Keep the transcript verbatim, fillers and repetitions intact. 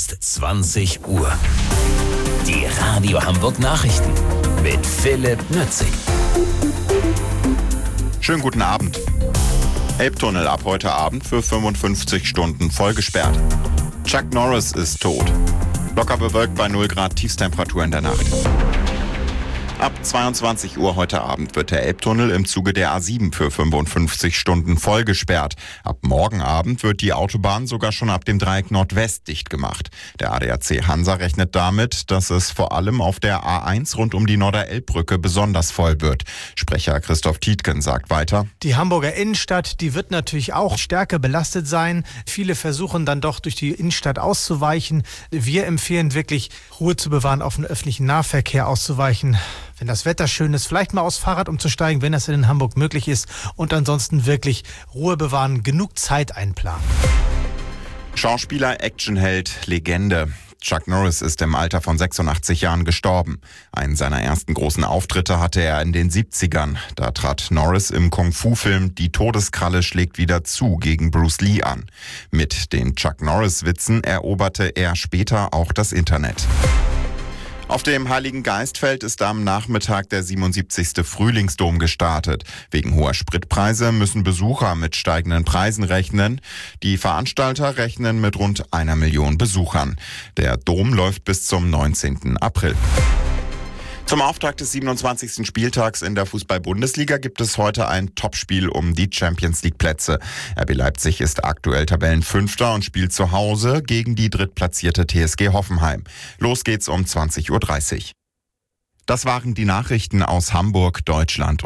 ist zwanzig Uhr. Die Radio Hamburg Nachrichten mit Philipp Nützig. Schönen guten Abend. Elbtunnel ab heute Abend für fünfundfünfzig Stunden voll gesperrt. Chuck Norris ist tot. Locker bewölkt bei null Grad Tiefstemperatur in der Nacht. Ab zweiundzwanzig Uhr heute Abend wird der Elbtunnel im Zuge der A sieben für fünfundfünfzig Stunden voll gesperrt. Ab morgen Abend wird die Autobahn sogar schon ab dem Dreieck Nordwest dicht gemacht. Der A D A C Hansa rechnet damit, dass es vor allem auf der A eins rund um die Norderelbbrücke besonders voll wird. Sprecher Christoph Tietgen sagt weiter: Die Hamburger Innenstadt, die wird natürlich auch stärker belastet sein. Viele versuchen dann doch durch die Innenstadt auszuweichen. Wir empfehlen wirklich, Ruhe zu bewahren, auf den öffentlichen Nahverkehr auszuweichen. Wenn das Wetter schön ist, vielleicht mal aufs Fahrrad umzusteigen, wenn das in Hamburg möglich ist. Und ansonsten wirklich Ruhe bewahren, genug Zeit einplanen. Schauspieler, Actionheld, Legende. Chuck Norris ist im Alter von sechsundachtzig Jahren gestorben. Einen seiner ersten großen Auftritte hatte er in den siebzigern. Da trat Norris im Kung-Fu-Film Die Todeskralle schlägt wieder zu gegen Bruce Lee an. Mit den Chuck Norris-Witzen eroberte er später auch das Internet. Auf dem Heiligen Geistfeld ist am Nachmittag der siebenundsiebzigste Frühlingsdom gestartet. Wegen hoher Spritpreise müssen Besucher mit steigenden Preisen rechnen. Die Veranstalter rechnen mit rund einer Million Besuchern. Der Dom läuft bis zum neunzehnten April. Zum Auftakt des siebenundzwanzigsten Spieltags in der Fußball-Bundesliga gibt es heute ein Topspiel um die Champions-League-Plätze. R B Leipzig ist aktuell Tabellenfünfter und spielt zu Hause gegen die drittplatzierte T S G Hoffenheim. Los geht's um zwanzig Uhr dreißig. Das waren die Nachrichten aus Hamburg, Deutschland und